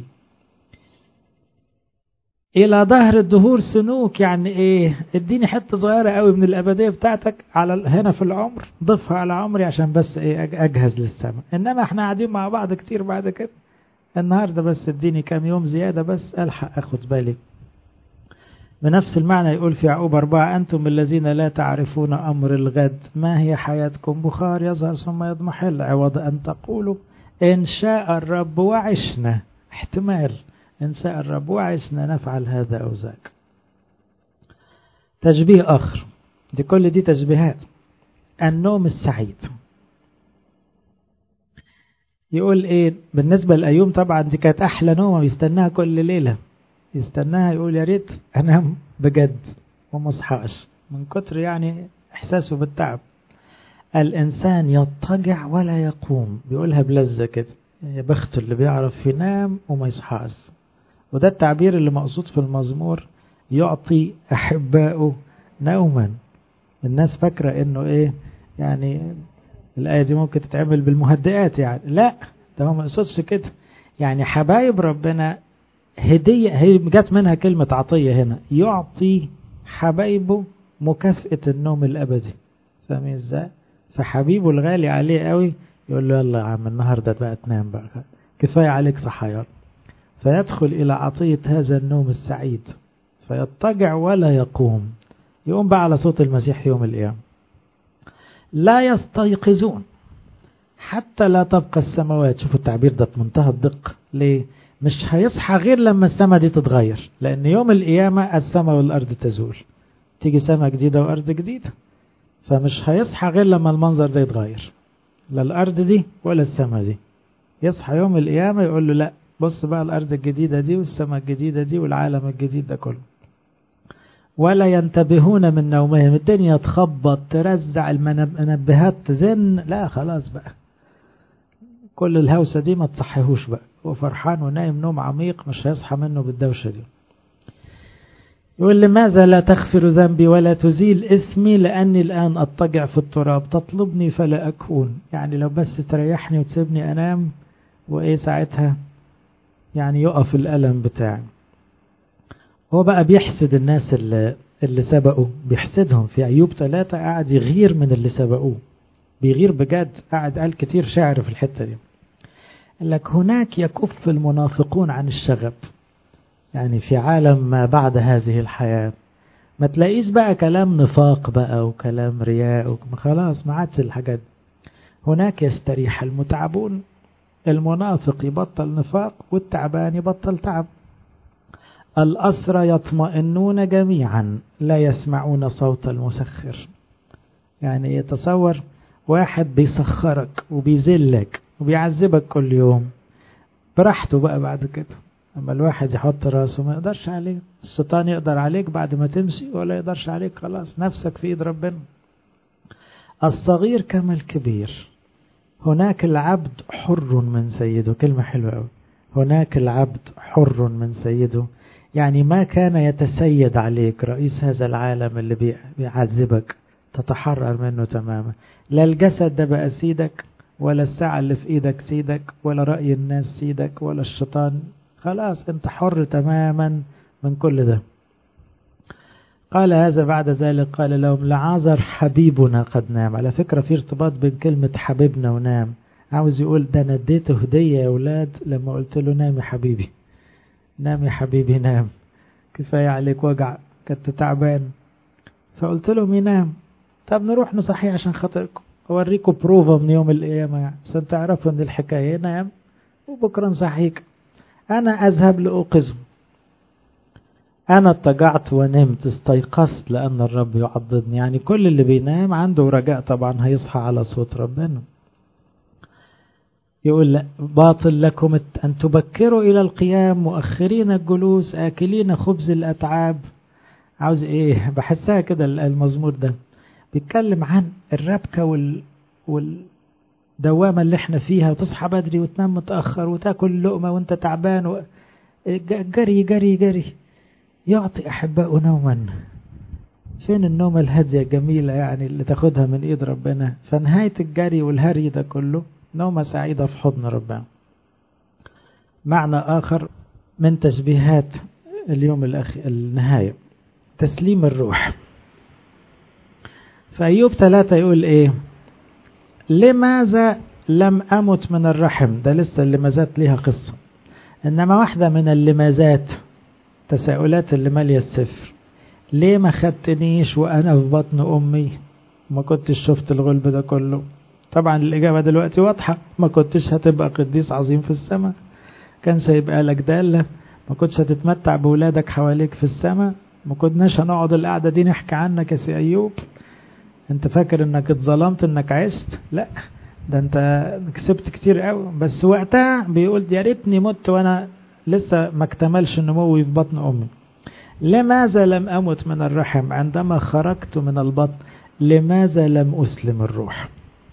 إلى ظهر الدهور سنوك يعني إيه؟ اديني حتة صغيرة قوي من الأبدية بتاعتك على هنا في العمر، ضفها على عمري عشان بس إيه أجهز للسماء. إنما إحنا قاعدين مع بعض كتير بعد كده، النهاردة بس اديني كام يوم زيادة بس ألحق أخد بالي. بنفس المعنى يقول في يعقوب 4 أنتم الذين لا تعرفون أمر الغد ما هي حياتكم بخار يظهر ثم يضمحل، عوض أن تقولوا إن شاء الرب وعشنا. احتمال إن شاء الرب وعشنا نفعل هذا أو ذاك. تشبيه آخر، كل دي تشبيهات. النوم السعيد. يقول إيه بالنسبة لأيوم؟ طبعا دي كانت أحلى نومة يستناها كل ليلة، يستناها يقول يا ريت أنام بجد وما اصحاش من كتر يعني إحساسه بالتعب. الإنسان يضطجع ولا يقوم، بيقولها بلذة كده، يا بخت اللي بيعرف ينام وما يصحاش. وده التعبير اللي مقصود في المزمور، يعطي أحبائه نوما. الناس فاكرة إنه إيه يعني الآية دي ممكن تتعمل بالمهدئات، يعني لا، ده هو ما يقصدش كده. يعني حبايب ربنا هدية، هي جت منها كلمة عطية هنا، يعطي حبايبه مكافأة النوم الأبدي. فاهمين ازاي؟ فحبيبه الغالي عليه قوي يقول له يلا يا عم النهاردة بقى تنام بقى، كفاية عليك صحيان. فيدخل إلى عطية هذا النوم السعيد، فيضطجع ولا يقوم. يقوم بقى على صوت المسيح يوم القيامة. لا يستيقظون حتى لا تبقى السماوات. شوفوا التعبير ده بمنتهى الدقة. ليه؟ مش هيصحى غير لما السماء دي تتغير، لأن يوم القيامة السماء والأرض تزول، تيجي سماء جديدة وأرض جديدة. فمش هيصحى غير لما المنظر ده يتغير، لا الأرض دي ولا السماء دي. يصحى يوم القيامة يقول له لا، بص بقى الأرض الجديدة دي والسماء الجديدة دي والعالم الجديد ده كله. ولا ينتبهون من نومهم. الدنيا تخبط ترزع، المنبهات تزن، لا خلاص بقى كل الهوسة دي ما تصحيهوش بقى، هو فرحان ونايم نوم عميق مش هيصحى منه بالدوشة دي. يقول لماذا لا تغفر ذنبي ولا تزيل اسمي لأني الآن أضطجع في التراب، تطلبني فلا أكون. يعني لو بس تريحني وتسيبني أنام وإيه ساعتها يعني يقف الألم بتاعي. هو بقى بيحسد الناس اللي سبقوا، بيحسدهم. في أيوب 3 قاعد يغير من اللي سبقوه، بيغير بجد. قال كتير شعر في الحتة دي، قال لك هناك يكف المنافقون عن الشغب. يعني في عالم ما بعد هذه الحياة ما تلاقيش بقى كلام نفاق بقى وكلام رياء، خلاص ما عادش الحاجات. هناك يستريح المتعبون، المنافق يبطل نفاق والتعبان يبطل تعب. الأسرى يطمئنون جميعا لا يسمعون صوت المسخر. يعني يتصور واحد بيسخرك وبيذلك وبيعذبك كل يوم براحته بقى بعد كده. أما الواحد يحط راسه ما يقدرش عليه، الشيطان يقدر عليك بعد ما تمشي ولا يقدرش عليك، خلاص نفسك في ايد ربنا. الصغير كما الكبير، هناك العبد حر من سيده. كلمة حلوة أوي، هناك العبد حر من سيده. يعني ما كان يتسيد عليك رئيس هذا العالم اللي بيعذبك تتحرر منه تماما. لا الجسد ده بقى سيدك، ولا الساعة اللي في ايدك سيدك، ولا رأي الناس سيدك، ولا الشيطان. خلاص انت حر تماما من كل ده. قال هذا بعد ذلك قال لهم لعازر حبيبنا قد نام. على فكرة في ارتباط بين كلمة حبيبنا ونام. عاوز يقول ده انا اديته هدية يا اولاد لما قلت له نام يا حبيبي، نام يا حبيبي نام، كفاية عليك وجع، كنت تعبان. فقلت لهم ينام. طب نروح نصحيه عشان خاطركم، اوريكم بروفا من يوم القيامة يعني عشان تعرفوا ان الحكاية نام وبكرة نصحيك. انا اذهب لاوقظه. أنا اضطجعت ونمت استيقظت لأن الرب يعضدني. يعني كل اللي بينام عنده رجاء طبعا هيصحى على صوت ربنا. يقول لا باطل لكم أن تبكروا إلى القيام مؤخرين الجلوس آكلين خبز الأتعاب. عاوز إيه؟ بحسها كده المزمور ده بيتكلم عن الربكة والدوامة اللي احنا فيها، وتصحى بدري وتنام متأخر وتاكل لقمة وانت تعبان جري جري جري. يعطي أحباء نوما. فين النوم الهادية الجميلة يعني اللي تاخدها من إيد ربنا؟ فنهاية الجري والهري ده كله نومة سعيدة في حضن ربنا. معنى آخر من تشبيهات اليوم النهاية تسليم الروح. فأيوب 3 يقول إيه؟ لماذا لم أمت من الرحم؟ ده لسه اللمازات ليها قصة، إنما واحدة من اللمازات تساؤلات اللي مالية السفر. ليه ما خدتنيش وأنا في بطن أمي؟ ما كنتش شفت الغلب ده كله. طبعا الإجابة دلوقتي واضحة، ما كنتش هتبقى قديس عظيم في السماء، كان سيبقى لك دالة، ما كنتش هتتمتع بولادك حواليك في السماء، ما كناش هنقعد القعدة دي نحكي عنك يا سي أيوب. انت فاكر انك اتظلمت انك عشت؟ لا، ده انت كسبت كتير قوي. بس وقتها بيقول يا ريتني مت وانا لسه ما اكتملش نموي في بطن امي. لماذا لم امت من الرحم عندما خرجت من البطن؟ لماذا لم اسلم الروح؟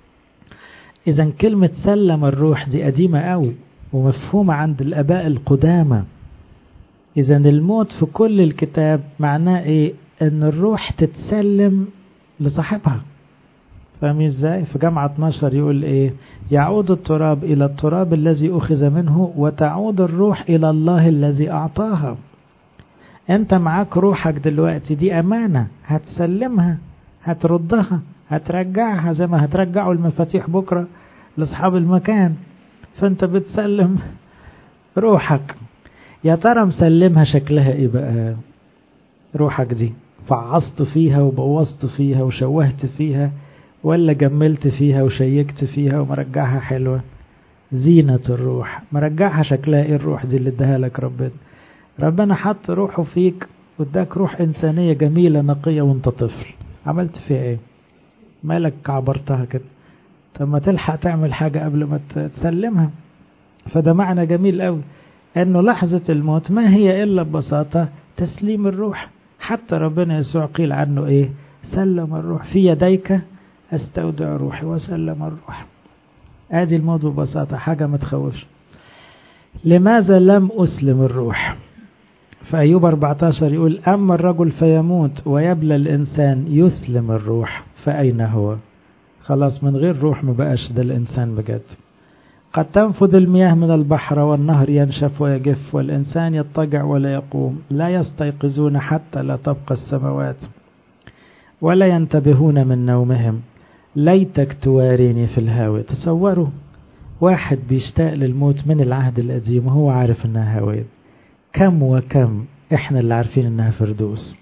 اذا كلمة سلم الروح دي قديمة قوي ومفهومة عند الاباء القدامى. اذا الموت في كل الكتاب معناه ايه؟ ان الروح تتسلم لصاحبها. فاهمين ازاي؟ في جامعة 12 يقول ايه؟ يعود التراب الى التراب الذي اخذ منه وتعود الروح الى الله الذي اعطاها. انت معاك روحك دلوقتي، دي امانة هتسلمها، هتردها، هترجعها زي ما هترجعوا المفاتيح بكرة لاصحاب المكان. فانت بتسلم روحك. يا ترى مسلمها شكلها ايه بقى روحك دي؟ فعصت فيها وبوظت فيها وشوهت فيها، ولا جملت فيها وشيكت فيها ومرجعها حلوة؟ زينة الروح مرجعها شكلها ايه الروح دي اللي اداها لك ربنا؟ ربنا حط روحه فيك واداك روح إنسانية جميلة نقية وانت طفل. عملت فيها ايه؟ مالك كعبرتها كده؟ طب ما تلحق تعمل حاجة قبل ما تسلمها. فده معنى جميل قوي، انه لحظة الموت ما هي الا ببساطة تسليم الروح. حتى ربنا يسوع قيل عنه ايه؟ سلم الروح، في يديك استودع روحي وسلم الروح. ادي الموت ببساطة، حاجة ما تخوفش. لماذا لم اسلم الروح؟ فأيوب 14 يقول اما الرجل فيموت ويبلى الانسان يسلم الروح فاين هو؟ خلاص من غير روح ما بقاش ده الانسان بجد. قد تنفذ المياه من البحر والنهر ينشف ويجف والإنسان يضطجع ولا يقوم. لا يستيقظون حتى لا تبقى السماوات ولا ينتبهون من نومهم. ليتك تواريني في الهاوية. تصوروا واحد بيشتاق للموت من العهد القديم وهو عارف انها هاوية. كم وكم احنا اللي عارفين انها فردوس.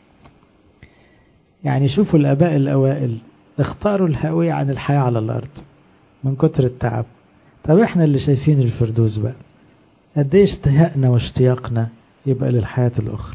يعني شوفوا الآباء الأوائل اختاروا الهاوية عن الحياة على الأرض من كتر التعب. طب احنا اللي شايفين الفردوس بقى قد ايه اشتهقنا واشتياقنا يبقى للحياة الأخرى.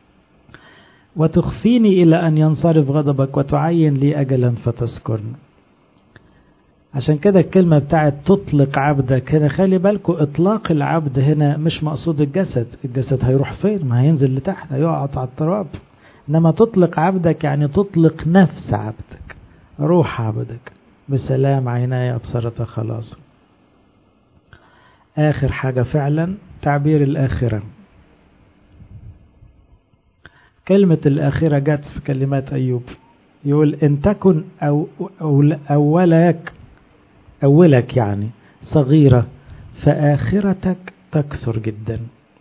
وتخفيني إلى أن ينصرف غضبك وتعين لي أجلا فتذكرني. عشان كده الكلمة بتاعت تطلق عبدك هنا، خلي بالكم إطلاق العبد هنا مش مقصود الجسد. الجسد هيروح فين؟ ما هينزل لتحت، هيقعد على التراب. إنما تطلق عبدك يعني تطلق نفس عبدك، روح عبدك، بسلام عيناي أبصرت خلاص. آخر حاجة فعلا تعبير الآخرة. كلمة الآخرة جت في كلمات أيوب، يقول إن تكن أولك يعني صغيرة فآخرتك تكثر جدا.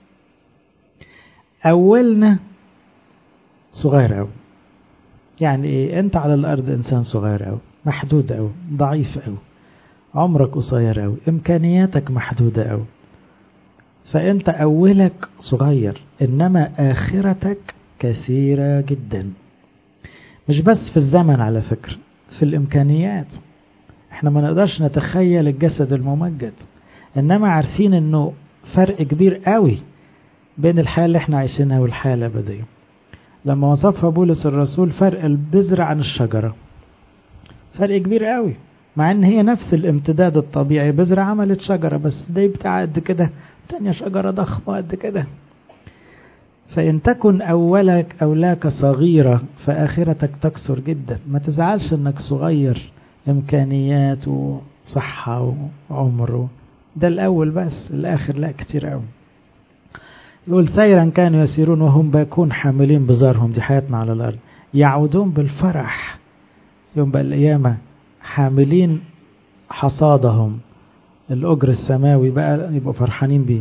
أولنا صغير أوي، يعني إيه؟ أنت على الأرض إنسان صغير أوي، محدود أوي، ضعيف أوي، عمرك قصير أوي، إمكانياتك محدودة أوي، فأنت أولك صغير، إنما آخرتك كثيرة جدا. مش بس في الزمن على فكرة، في الإمكانيات. احنا ما نقدرش نتخيل الجسد الممجد، إنما عارفين إنه فرق كبير قوي بين الحياة اللي احنا عايشينها والحياة الأبدية. لما وصفها بولس الرسول فرق البذرة عن الشجرة، فرق كبير قوي، مع ان هي نفس الامتداد الطبيعي. بذرة عملت شجرة، بس دي بتاع قد كده، تانية شجرة ضخمة قد كده. فإن تكن أولاك صغيرة فآخرتك تكثر جدا. ما تزعلش انك صغير، إمكانيات وصحة وعمر، ده الأول بس، الآخر لا كتير قوي. يقول سيرا كانوا يسيرون وهم باكون حاملين بزارهم، دي حياتنا على الأرض، يعودون بالفرح يوم بقى القيامة حاملين حصادهم، الأجر السماوي بقى، يبقوا فرحانين بيه.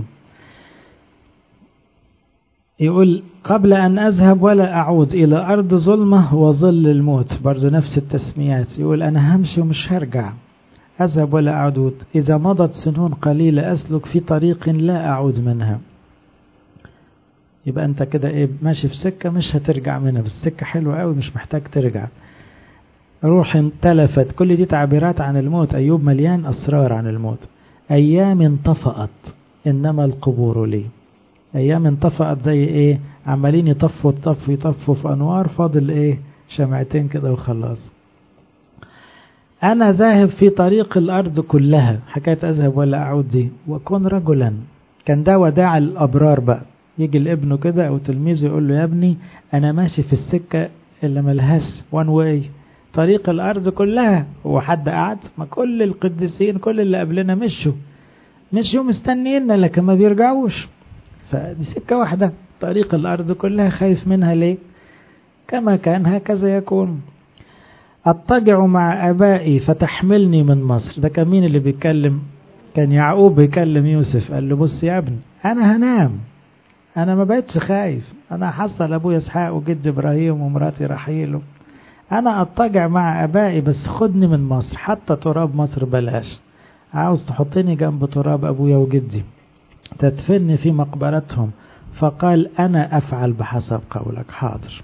يقول قبل أن أذهب ولا أعود إلى أرض ظلمة وظل الموت، برضو نفس التسميات. يقول أنا همشي ومش هرجع، أذهب ولا أعود، إذا مضت سنون قليلة أسلك في طريق لا أعود منها. يبقى أنت كده إيه؟ ماشي في سكة مش هترجع منها، بس السكة حلوة قوي مش محتاج ترجع. روح انتلفت، كل دي تعبيرات عن الموت. أيوب مليان أسرار عن الموت. أيام انطفأت إنما القبور لي. أيام انطفأت زي إيه؟ عمالين يطفوا في أنوار، فاضل إيه؟ شمعتين كده وخلاص. أنا ذاهب في طريق الأرض كلها، حكاية أذهب ولا أعود دي. وكن رجلا، كان ده وداع الأبرار بقى. يجي لابنه كده أو تلميذه يقول له يا ابني أنا ماشي في السكة اللي ملهاش وان واي، طريق الأرض كلها. هو حد قعد؟ ما كل القديسين كل اللي قبلنا مشوا مستنينا لكن ما بيرجعوش. فدي سكة واحدة، طريق الأرض كلها، خايف منها ليه؟ كما كان هكذا يكون. أضطجع مع أبائي فتحملني من مصر. ده كان مين اللي بيتكلم؟ كان يعقوب بيكلم يوسف، قال له بص يا ابني أنا هنام، أنا ما بقتش خايف، أنا حصل أبويا إسحاق وجد إبراهيم ومراتي رحيل، أنا أضطجع مع أبائي بس خدني من مصر، حتى تراب مصر بلاش، عاوز تحطني جنب تراب أبويا وجدي، تدفني في مقبرتهم. فقال أنا أفعل بحسب قولك، حاضر.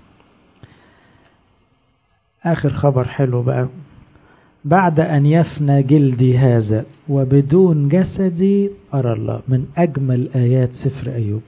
آخر خبر حلو بقى. بعد أن يفنى جلدي هذا وبدون جسدي أرى الله. من أجمل آيات سفر أيوب،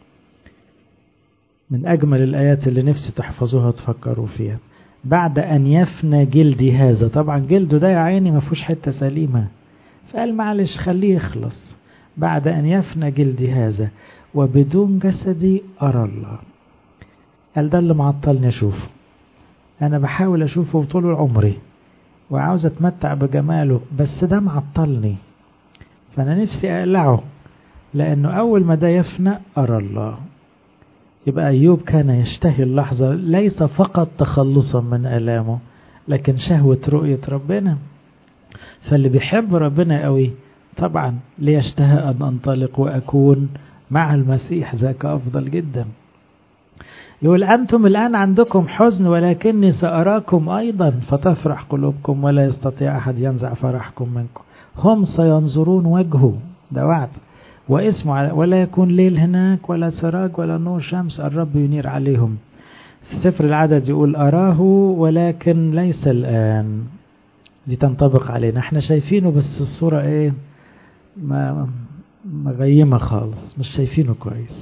من أجمل الآيات اللي نفسي تحفظوها تفكروا فيها. بعد أن يفنى جلدي هذا، طبعا جلده ده يا عيني ما فيهوش حتة سليمة، فقال معلش خليه يخلص. بعد أن يفنى جلدي هذا وبدون جسدي أرى الله. قال ده اللي معطلني أشوفه، أنا بحاول أشوفه طول عمري وعاوز أتمتع بجماله، بس ده معطلني، فأنا نفسي أقلعه، لأنه أول ما ده يفنى أرى الله. يبقى أيوب كان يشتهي اللحظة، ليس فقط تخلصا من آلامه لكن شهوة رؤية ربنا. فاللي بيحب ربنا قوي طبعا ليشتهى أن أنطلق وأكون مع المسيح، ذاك أفضل جدا. يقول أنتم الآن عندكم حزن ولكني سأراكم أيضا فتفرح قلوبكم ولا يستطيع أحد ينزع فرحكم منكم. هم سينظرون وجهه، ده وعد، واسمه ولا يكون ليل هناك ولا سراج ولا نور شمس، الرب ينير عليهم. في سفر العدد يقول أراه ولكن ليس الآن. دي تنطبق علينا، احنا شايفينه بس الصورة ايه؟ مغيمة خالص، مش شايفينه كويس.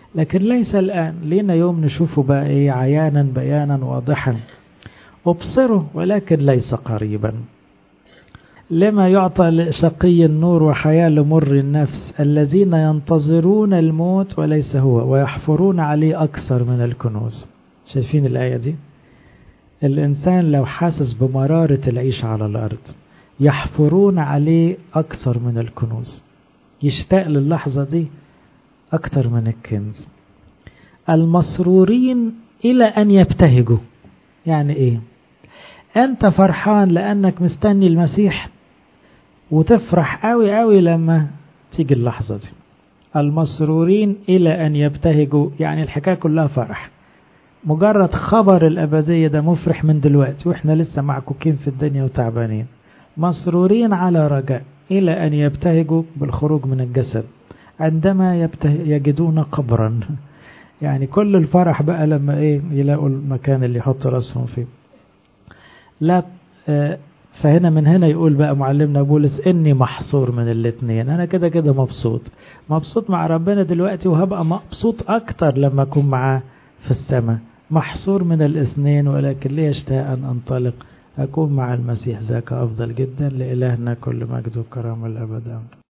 لكن ليس الآن، لينا يوم نشوفه بقى إيه عيانا بيانا واضحا. أبصره ولكن ليس قريبا. لما يعطى لشقي النور وحياة لمر النفس، الذين ينتظرون الموت وليس هو، ويحفرون عليه أكثر من الكنوز. شايفين الآية دي؟ الإنسان لو حاسس بمرارة العيش على الأرض يحفرون عليه أكثر من الكنوز، يشتاق للحظة دي أكثر من الكنز. المسرورين إلى أن يبتهجوا. يعني إيه؟ أنت فرحان لأنك مستني المسيح، وتفرح قوي قوي لما تيجي اللحظة دي. المسرورين إلى أن يبتهجوا، يعني الحكاية كلها فرح. مجرد خبر الأبدية ده مفرح من دلوقتي وإحنا لسه معكوكين في الدنيا وتعبانين. مسرورين على رجاء إلى أن يبتهجوا بالخروج من الجسد عندما يجدون قبرا. يعني كل الفرح بقى لما يلاقوا المكان اللي يحط رأسهم فيه. لا فهنا من هنا يقول بقى معلمنا بولس إني محصور من الاثنين. أنا كده كده مبسوط مع ربنا دلوقتي، وهبقى مبسوط أكتر لما أكون معاه في السماء. محصور من الاثنين، ولكن لي اشتاق أن أنطلق أكون مع المسيح، ذاك أفضل جدا. لإلهنا كل مجد وكرامة الأبد.